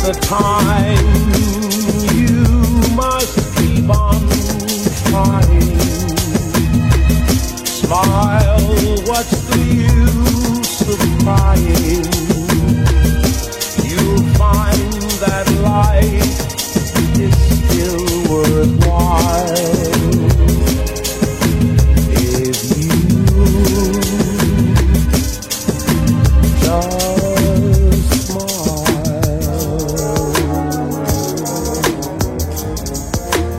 the time. You must keep on trying. Smile, what's the use of crying?